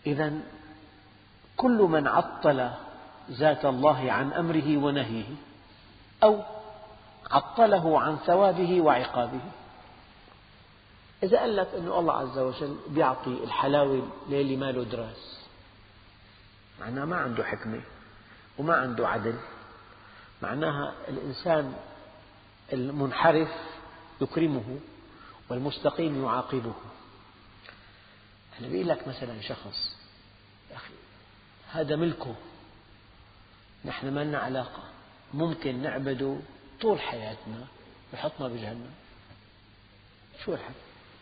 إذن كل من عطل ذات الله عن أمره ونهيه أو عطله عن ثوابه وعقابه. إذا قال لك أن الله عز وجل يعطي الحلاوة للي ما له دراس، معناه ما عنده حكمة وما عنده عدل، معناها الإنسان المنحرف يكرمه والمستقيم يعاقبه. أنا بقول لك مثلا شخص يا أخي هذا ملكه، نحن ما لنا علاقة، ممكن نعبده طول حياتنا ويحطنا بجهنم، شو الحل؟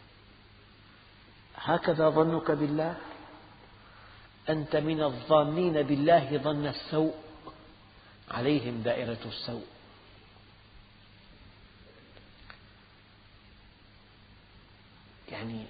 هكذا ظنك بالله؟ أنت من الظانين بالله ظن السوء، عليهم دائرة السوء. يعني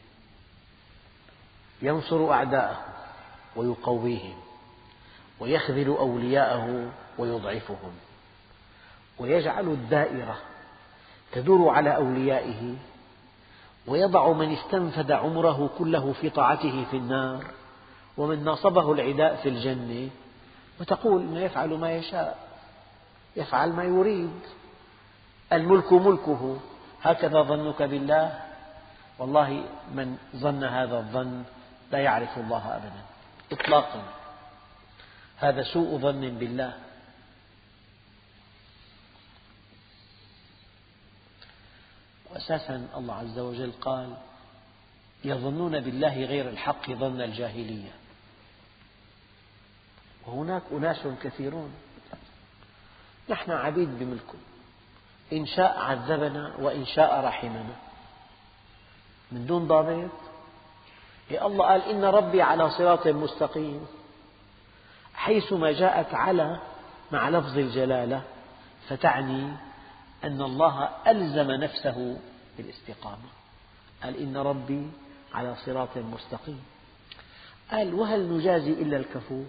ينصر أعداءه ويقويهم، ويخذل أولياءه ويضعفهم، ويجعل الدائرة تدور على أوليائه، ويضع من استنفد عمره كله في طاعته في النار، ومن ناصبه العداء في الجنة، وتقول إنه يفعل ما يشاء، يفعل ما يريد، الملك ملكه. هكذا ظنك بالله؟ والله من ظن هذا الظن لا يعرف الله أبدا إطلاقا، هذا سوء ظن بالله. وأساسا الله عز وجل قال يظنون بالله غير الحق ظن الجاهلية، وهناك أناس كثيرون نحن عبيد بملكه، إن شاء عذبنا وإن شاء رحمنا من دون ضابط. الله قال إن ربي على صراط مستقيم، حيثما جاءت على مع لفظ الجلالة فتعني أن الله ألزم نفسه بالاستقامة، قال إن ربي على صراط مستقيم. قال وهل نجازي إلا الكفور؟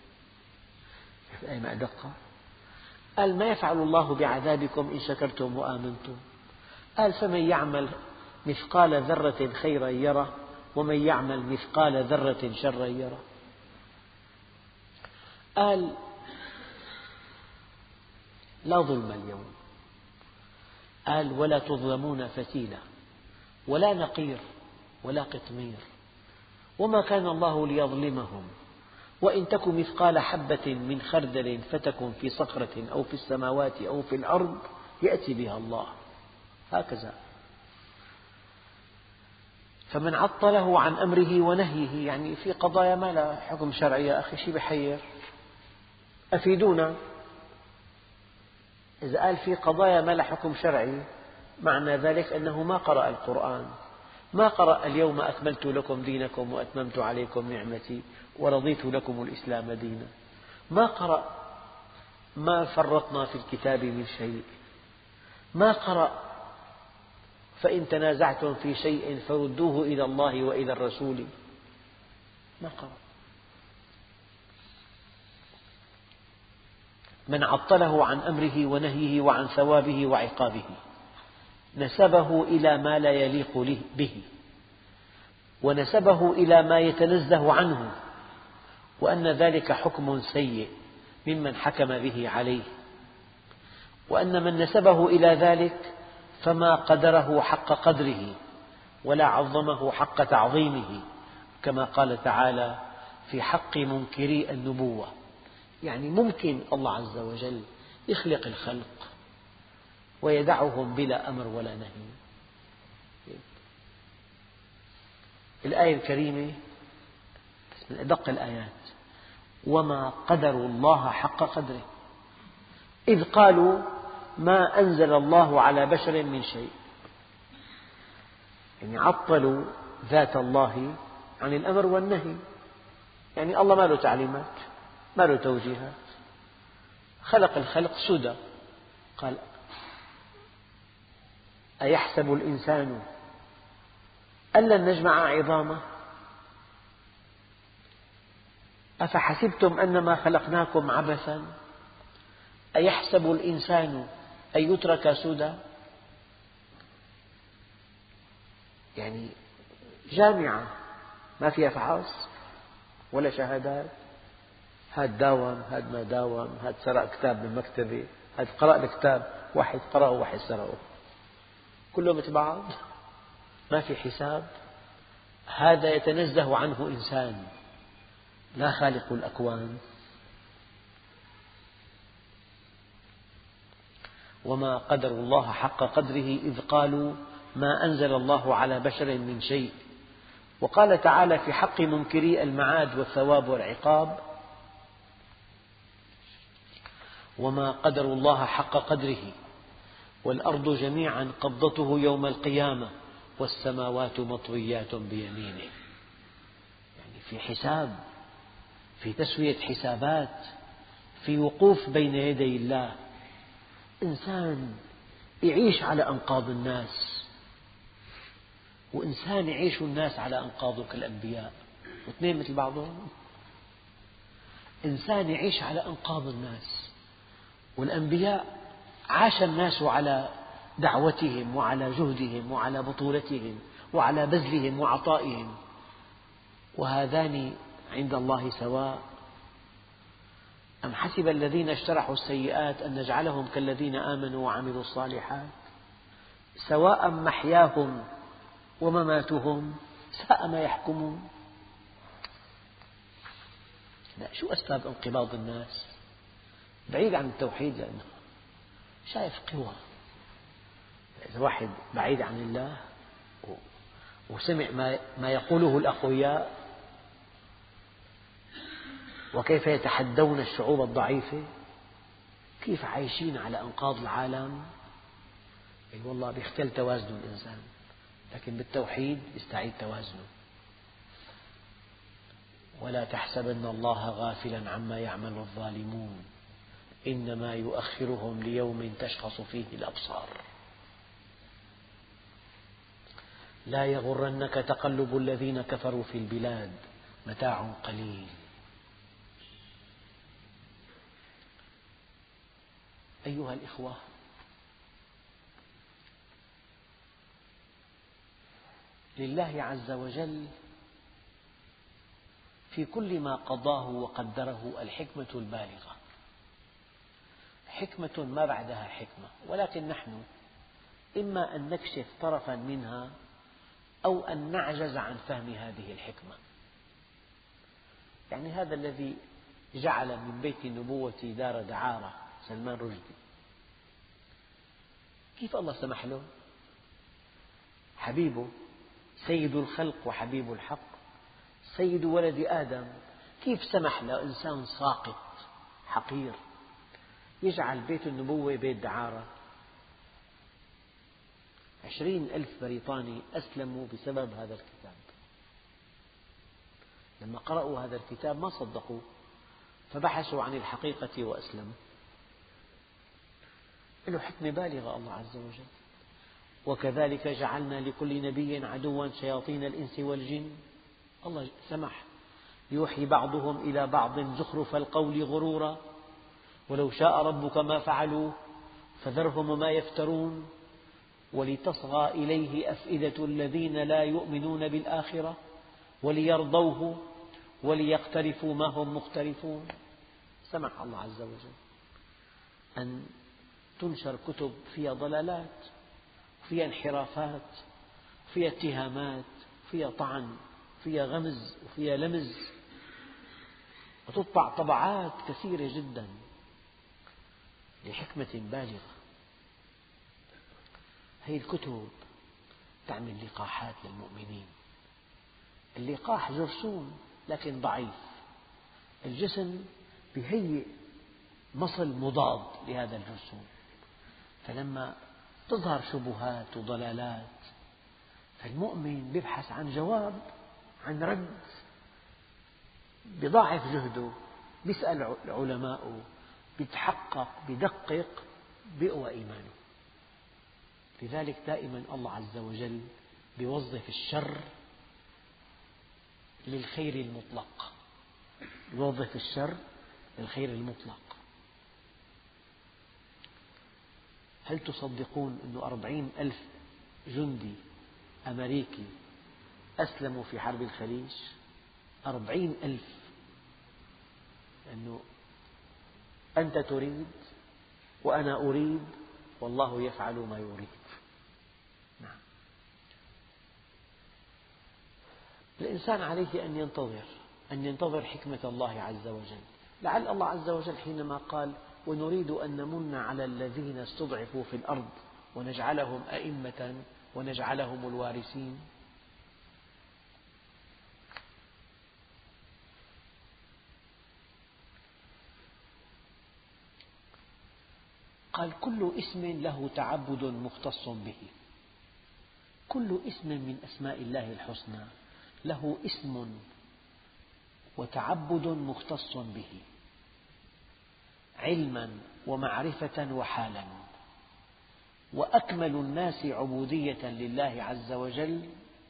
أي دقة. قال ما يفعل الله بعذابكم إن شكرتم وآمنتم. قال فمن يعمل مثقال ذرة خيرا يره ومن يعمل مثقال ذرة شرا يره. قال لا ظلم اليوم، قال ولا تظلمون فتيلة ولا نقير ولا قطمير، وما كان الله ليظلمهم وإن تك مثقال حبة من خردل فتكن في صخرة أو في السماوات أو في الأرض يأتي بها الله. هكذا. فمن عطله عن أمره ونهيه، يعني في قضايا ما لها حكم شرعي يا أخي، شيء بحير، أفيدونا. إذا قال في قضايا ما لها حكم شرعي معنى ذلك أنه ما قرأ القرآن، ما قرأ اليوم أكملت لكم دينكم وأتممت عليكم نعمتي ورضيت لكم الإسلام دينا، ما قرأ ما فرطنا في الكتاب من شيء، ما قرأ فإن تنازعتم في شيء فردوه إلى الله وإلى الرسول، ما قرأ. من عطله عن أمره ونهيه وعن ثوابه وعقابه نسبه إلى ما لا يليق به، ونسبه إلى ما يتنزه عنه، وأن ذلك حكم سيء ممن حكم به عليه، وأن من نسبه إلى ذلك فما قدره حق قدره ولا عظمه حق تعظيمه، كما قال تعالى في حق منكري النبوة. يعني ممكن الله عز وجل يخلق الخلق ويدعهم بلا أمر ولا نهي. الآية الكريمة من أدق الآيات: وما قدروا الله حق قدره إذ قالوا ما أنزل الله على بشر من شيء. يعني عطلوا ذات الله عن الأمر والنهي، يعني الله ما له تعليمات، ما له توجيهات، خلق الخلق سدى. قال أيحسب الإنسان أن لن نجمع عظامه أفحسبتم أنما خلقناكم عبثا أيحسب الإنسان أن يترك سدى. يعني جامعة ما فيها فحص، ولا شهادات. هاد داوم، هاد ما داوم، هاد سرق كتاب من مكتبة، هاد قرأ الكتاب، واحد قرأه وواحد سرقه، كلهم مثل بعض، ما في حساب. هذا يتنزه عنه إنسان، لا خالق الأكوان. وما قدر الله حق قدره إذ قالوا ما أنزل الله على بشر من شيء. وقال تعالى في حق منكري المعاد والثواب والعقاب: وما قدر الله حق قدره والأرض جميعا قبضته يوم القيامة والسماوات مطويات بيمينه. يعني في حساب، في تسوية حسابات، في وقوف بين يدي الله. إنسان يعيش على أنقاض الناس، وإنسان يعيش الناس على أنقاضه كالأنبياء، واثنين مثل بعضهم. إنسان يعيش على أنقاض الناس، والأنبياء عاش الناس على دعوتهم وعلى جهدهم وعلى بطولتهم وعلى بذلهم وعطائهم، وهذان عند الله سواء. أم حسب الذين اجترحوا السيئات أن نجعلهم كالذين آمنوا وعملوا الصالحات سواء محياهم ومماتهم ساء ما يحكمون. لا، شو أسباب انقباض الناس؟ بعيد عن التوحيد، لأنه شايف قوى. إذا واحد بعيد عن الله وسمع ما يقوله الأقوياء وكيف يتحدون الشعوب الضعيفة، كيف عايشين على أنقاض العالم، والله بيختل توازن الإنسان، لكن بالتوحيد يستعيد توازنه. ولا تحسبن الله غافلا عما يعمل الظالمون إنما يؤخرهم ليوم تشخص فيه الأبصار. لا يغرنك تقلب الذين كفروا في البلاد متاع قليل. أيها الإخوة، لله عز وجل في كل ما قضاه وقدره الحكمة البالغة، حكمة ما بعدها حكمة، ولكن نحن إما أن نكشف طرفا منها أو أن نعجز عن فهم هذه الحكمة. يعني هذا الذي جعل من بيت النبوة دار دعارة، سلمان رشدي، كيف الله سمح له؟ حبيبه سيد الخلق وحبيب الحق، سيد ولد آدم، كيف سمح لإنسان ساقط حقير يجعل بيت النبوة بيت دعارة؟ 20,000 بريطاني أسلموا بسبب هذا الكتاب. لما قرأوا هذا الكتاب ما صدقوه، فبحثوا عن الحقيقة وأسلموا. له حكمة بالغة الله عز وجل. وكذلك جعلنا لكل نبي عدوا شياطين الإنس والجن. الله سمح، يوحي بعضهم إلى بعض زخرف القول غرورا ولو شاء ربك ما فعلوه فذرهم وما يفترون ولتصغى إليه أفئدة الذين لا يؤمنون بالآخرة وليرضوه وليقترفوا ما هم مقترفون. سمح الله عز وجل أن تنشر كتب فيها ضلالات، فيها انحرافات، فيها اتهامات، فيها طعن، فيها غمز وفيها لمز، وتطبع طبعات كثيرة جدا لحكمة بالغة. هذه الكتب تعمل لقاحات للمؤمنين. اللقاح جرثوم لكن ضعيف، الجسم يهيئ مصل مضاد لهذا الجرثوم، فلما تظهر شبهات وضلالات فالمؤمن يبحث عن جواب، عن رد، يضاعف جهده، يسأل العلماء، يتحقق، يدقق، يقوى إيمانه. لذلك دائما الله عز وجل يوظف الشر للخير المطلق، يوظف الشر للخير المطلق. هل تصدقون أن 40,000 جندي أمريكي أسلموا في حرب الخليج؟ 40,000، لأنه أنت تريد وأنا أريد والله يفعل ما يريد. نعم. الإنسان عليه أن ينتظر حكمة الله عز وجل. لعل الله عز وجل حينما قال ونريد أن نمن على الذين استضعفوا في الأرض ونجعلهم أئمة ونجعلهم الوارثين، قال كل اسم له تعبد مختص به. كل اسم من أسماء الله الحسنى له اسم وتعبد مختص به، علما ومعرفة وحالا. وأكمل الناس عبودية لله عز وجل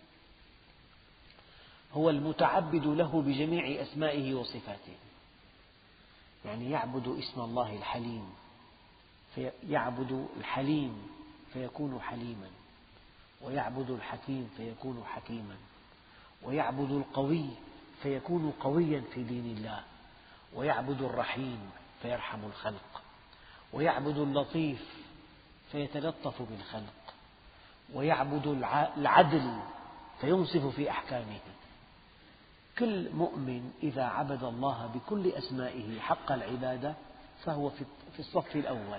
هو المتعبد له بجميع أسمائه وصفاته. يعني يعبد اسم الله الحليم، فيعبد الحليم فيكون حليما، ويعبد الحكيم فيكون حكيما، ويعبد القوي فيكون قويا في دين الله، ويعبد الرحيم فيرحم الخلق، ويعبد اللطيف فيتلطف بالخلق، ويعبد العدل فينصف في أحكامه. كل مؤمن إذا عبد الله بكل أسمائه حق العبادة فهو في الصف الأول.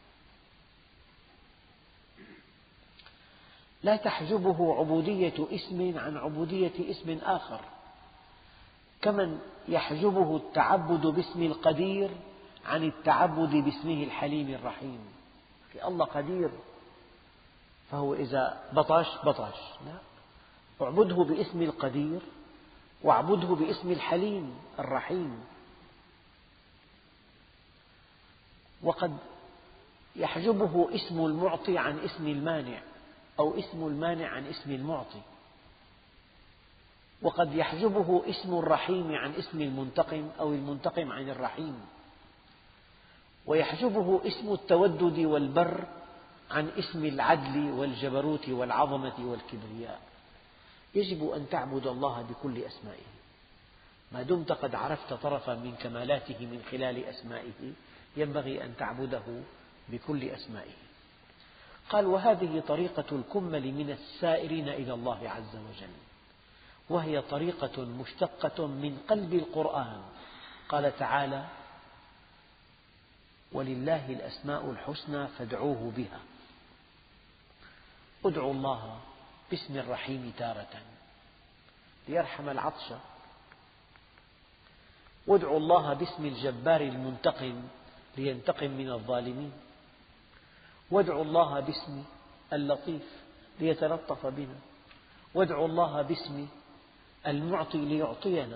لا تحجبه عبودية اسم عن عبودية اسم آخر، كمن يحجبه التعبد باسم القدير عن التعبد باسمه الحليم الرحيم. الله قدير فهو إذا بطش بطش، لا، اعبده باسم القدير واعبده باسم الحليم الرحيم. وقد يحجبه اسم المعطي عن اسم المانع، أو اسم المانع عن اسم المعطي. وقد يحجبه اسم الرحيم عن اسم المنتقم، أو المنتقم عن الرحيم. ويحجبه اسم التودد والبر عن اسم العدل والجبروت والعظمة والكبرياء. يجب أن تعبد الله بكل أسمائه، ما دمت قد عرفت طرفا من كمالاته من خلال أسمائه ينبغي أن تعبده بكل أسمائه. قال وهذه طريقة الكمل من السائرين إلى الله عز وجل، وهي طريقة مشتقة من قلب القرآن. قال تعالى ولله الأسماء الحسنى فادعوه بها. ادعوا الله باسم الرحيم تارة ليرحم العطش، وادعوا الله باسم الجبار المنتقم لينتقم من الظالمين، وادعوا الله باسم اللطيف ليتلطف بنا، وادعوا الله باسم المعطي ليعطينا.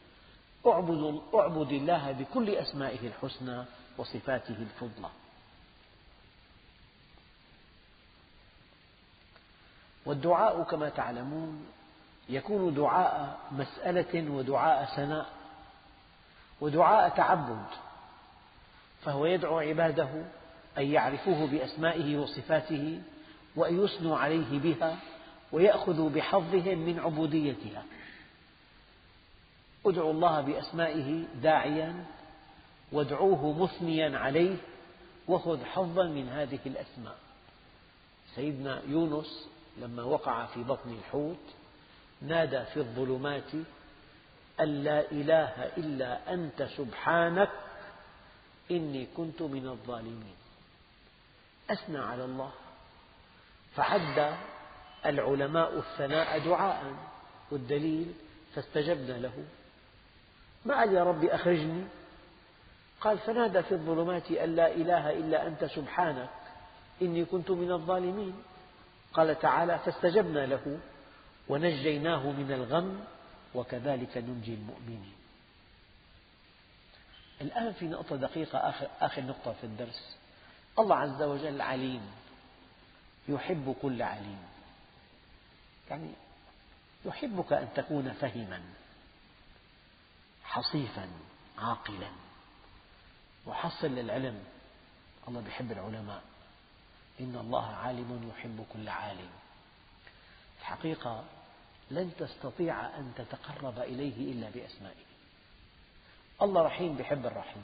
اعبد الله بكل أسمائه الحسنى وصفاته الفضلى. والدعاء كما تعلمون يكون دعاء مسألة ودعاء ثناء ودعاء تعبد، فهو يدعو عباده أن يعرفوه بأسمائه وصفاته وأن يثنوا عليه بها ويأخذوا بحظهم من عبوديتها. ادعوا الله بأسمائه داعيا، وادعوه مثنيا عليه، وخذ حظا من هذه الأسماء. سيدنا يونس لما وقع في بطن الحوت نادى في الظلمات أن لا إله إلا أنت سبحانك إني كنت من الظالمين. أثنى على الله، فعد العلماء الثناء دعاء، والدليل فاستجبنا له. ما قال يا رب أخرجني، قال فنادى في الظلمات أن لا إله إلا أنت سبحانك إني كنت من الظالمين. قال تعالى فاستجبنا له ونجيناه من الغم وكذلك ننجي المؤمنين. الآن في نقطة دقيقة، آخر نقطة في الدرس. الله عز وجل عليم، يحب كل عليم، يعني يحبك أن تكون فهما حصيفا عاقلا محصل للعلم. الله يحب العلماء، إن الله عالم يحب كل عالم. الحقيقة لن تستطيع أن تتقرب إليه إلا بأسمائه. الله رحيم بيحب الرحيم.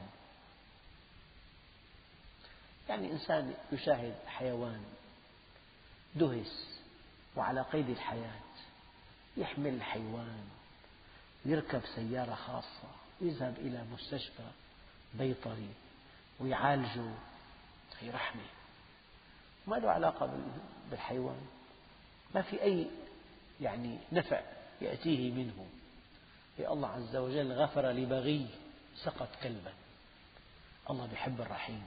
يعني إنسان يشاهد حيوان دهس وعلى قيد الحياة، يحمل الحيوان، يركب سيارة خاصة، يذهب إلى مستشفى بيطري ويعالجه، هي رحمة، ما له علاقة بالحيوان، ما في أي نفع يأتيه منه. الله عز وجل غفر لبغي سقط كلبا. الله يحب الرحيم.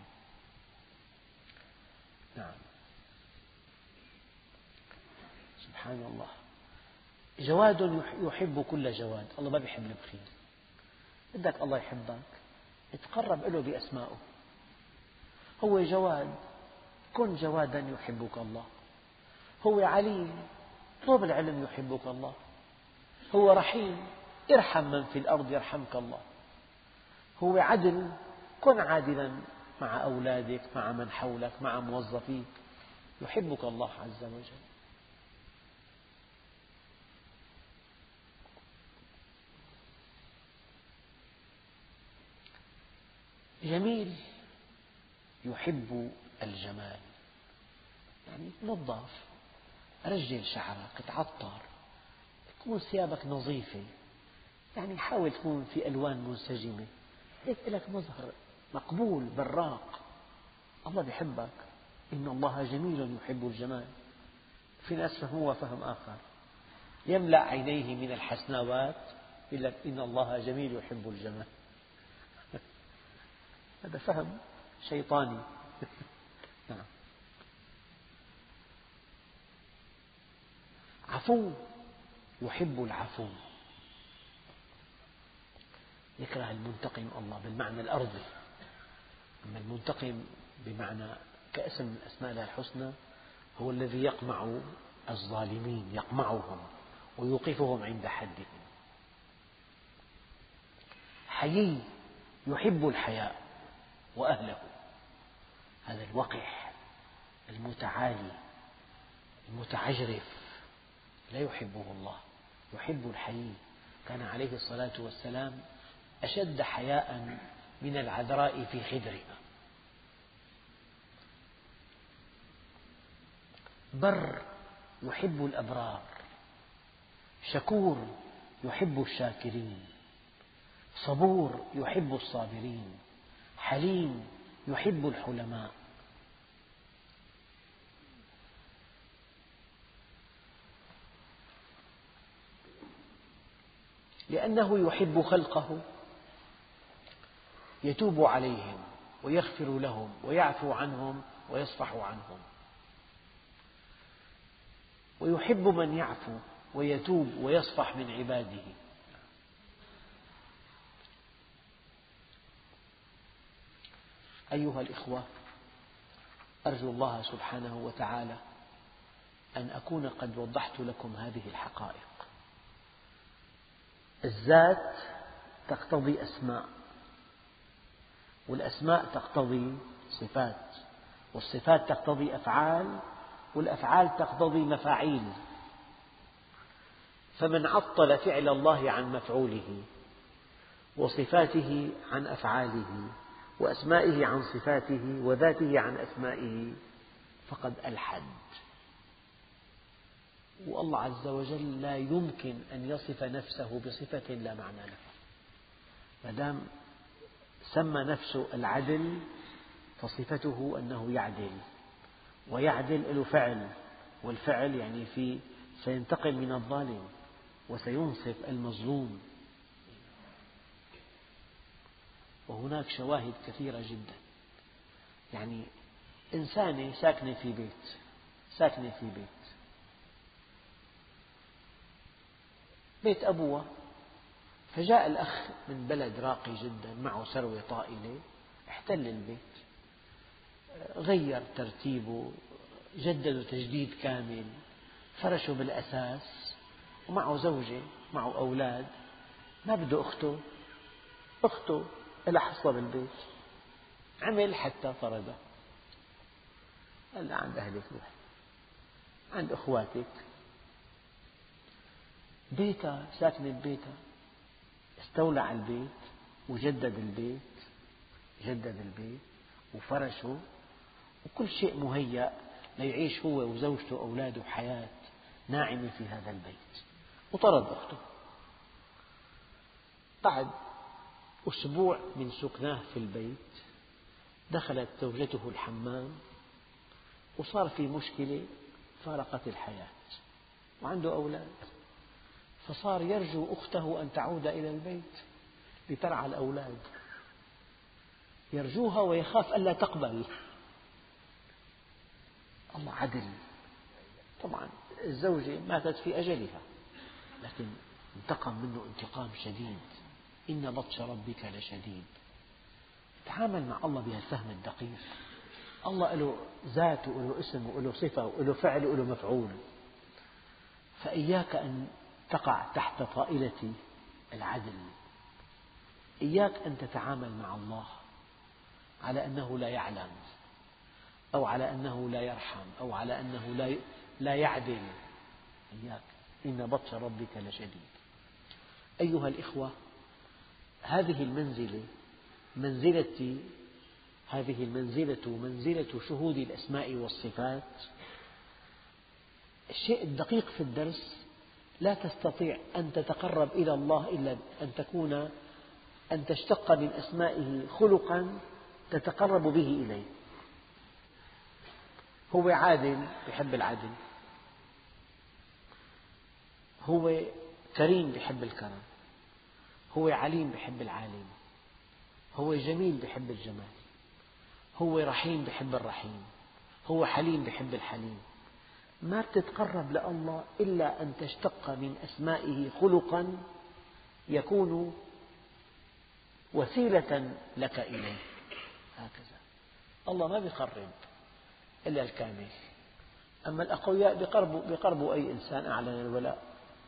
نعم، سبحان الله. جواد يحب كل جواد. الله ما يحب البخيل. بدك الله يحبك، اتقرب له بأسمائه. هو جواد، كن جوادا يحبك الله. هو عليم، اطلب العلم يحبك الله. هو رحيم، ارحم من في الأرض يرحمك الله. هو عدل، كن عادلا مع أولادك، مع من حولك، مع موظفيك، يحبك الله عز وجل. جميل يحب الجمال، يعني نظف، رجل شعرك، تعطر، تكون ثيابك نظيفة، يعني حاول تكون في ألوان منسجمة، هيك لك مظهر مقبول براق. الله يحبك. إن الله جميل يحب الجمال. في ناس فهموها فهم آخر، يملأ عينيه من الحسناوات، يقول لك إن الله جميل يحب الجمال. هذا فهم شيطاني. نعم. عفو يحب العفو. يكره المنتقم الله بالمعنى الأرضي، أما المنتقم بمعنى كاسم من أسماء الله الحسنى هو الذي يقمع الظالمين، يقمعهم ويوقفهم عند حدهم. حيي يحب الحياء وأهله. هذا الوقح المتعالي المتعجرف لا يحبه الله، يحب الحيي. كان عليه الصلاة والسلام أشد حياء من العذراء في خدرها. بر يحب الأبرار. شكور يحب الشاكرين. صبور يحب الصابرين. حليم يحب الحلماء. لأنه يحب خلقه يتوب عليهم ويغفر لهم ويعفو عنهم ويصفح عنهم، ويحب من يعفو ويتوب ويصفح من عباده. أيها الإخوة، أرجو الله سبحانه وتعالى أن أكون قد وضحت لكم هذه الحقائق. الذات تقتضي أسماء، والأسماء تقتضي صفات، والصفات تقتضي أفعال، والأفعال تقتضي مفاعيل. فمن عطل فعل الله عن مفعوله، وصفاته عن أفعاله، وأسمائه عن صفاته، وذاته عن أسمائه، فقد ألحد. والله عز وجل لا يمكن أن يصف نفسه بصفة لا معنى لها. ما دام سمى نفسه العدل فصفته أنه يعدل، ويعدل له فعل، والفعل يعني سينتقم من الظالم وسينصف المظلوم. وهناك شواهد كثيرة جدا. يعني إنسانة ساكنة في بيت أبوها، فجاء الأخ من بلد راقي جدا معه ثروة طائلة، احتل البيت، غير ترتيبه، جدده تجديد كامل، فرشه بالأساس، ومعه زوجة، معه أولاد، ما بده أخته لها حصة بالبيت، عمل حتى طردها. قال لها عند أهلك روح، عند أخواتك. بيتها ساكنة ببيتها، استولى البيت جدد البيت وفرشه وكل شيء مهيأ ليعيش هو وزوجته وأولاده حياة ناعمة في هذا البيت، وطرد أخته. بعد أسبوع من سكناه في البيت دخلت زوجته الحمام وصار في مشكلة، فارقت الحياة وعنده أولاد، فصار يرجو أخته أن تعود إلى البيت لترعى الأولاد، يرجوها ويخاف ألا تقبل. الله عدل. طبعا الزوجة ماتت في أجلها، لكن انتقم منه انتقام شديد. إن بطش ربك لشديد. تعامل مع الله بهالفهم الدقيق. الله له ذات وله اسم وله صفة وله فعل وله مفعول، فإياك أن تقع تحت طائلة العدل. إياك أن تتعامل مع الله على أنه لا يعلم، أو على أنه لا يرحم، أو على أنه لا يعدل. إياك. إن بطش ربك لشديد. أيها الإخوة، هذه المنزلة منزلة شهود الأسماء والصفات. الشيء الدقيق في الدرس، لا تستطيع أن تتقرب إلى الله إلا أن تشتق من أسمائه خلقا تتقرب به إليه. هو عادل يحب العدل، هو كريم يحب الكرم، هو عليم يحب العالم، هو جميل يحب الجمال، هو رحيم يحب الرحيم، هو حليم يحب الحليم. ما تتقرب لله إلا أن تشتق من أسمائه خلقا يكون وسيلة لك إليه. هكذا. الله ما يقرب إلا الكامل. أما الأقوياء يقربوا أي إنسان أعلن الولاء.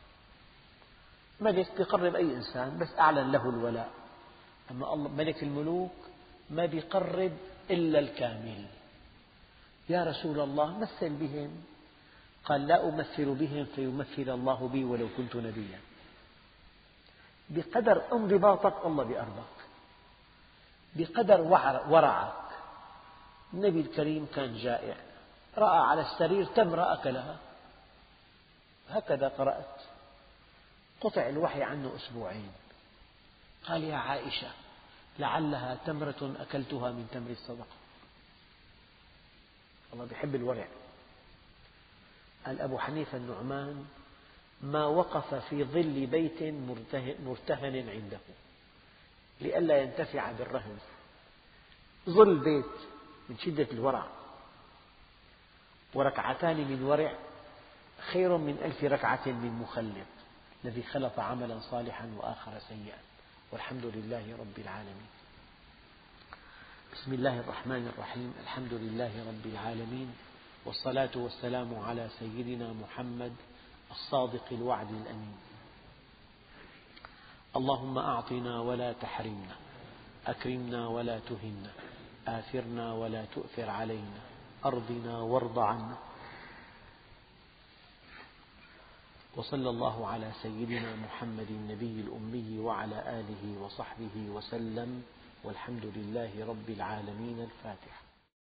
ملك يقرب أي إنسان بس أعلن له الولاء. أما الله ملك الملوك ما يقرب إلا الكامل. يا رسول الله مثل بهم. قال لا أمثل بهم فيمثل الله بي ولو كنت نبيا. بقدر انضباطك الله بيقربك، بقدر ورعك. النبي الكريم كان جائع، رأى على السرير تمرة أكلها، هكذا قرأت. قطع الوحي عنه أسبوعين. قال يا عائشة لعلها تمرة أكلتها من تمر الصدقة. الله يحب الورع. قال أبو حنيفة النعمان ما وقف في ظل بيت مرتهن عنده لئلا ينتفع بالرهن. ظل بيت من شدة الورع، وركعتان من ورع خير من 1000 ركعة من مخلط، الذي خلط عملا صالحا وآخر سيئا. والحمد لله رب العالمين. بسم الله الرحمن الرحيم. الحمد لله رب العالمين، والصلاة والسلام على سيدنا محمد الصادق الوعد الأمين. اللهم أعطنا ولا تحرمنا، أكرمنا ولا تهنا، آثرنا ولا تؤثر علينا، أرضنا وارض عنا. وصلى الله على سيدنا محمد النبي الأمي وعلى آله وصحبه وسلم، والحمد لله رب العالمين. الفاتحة.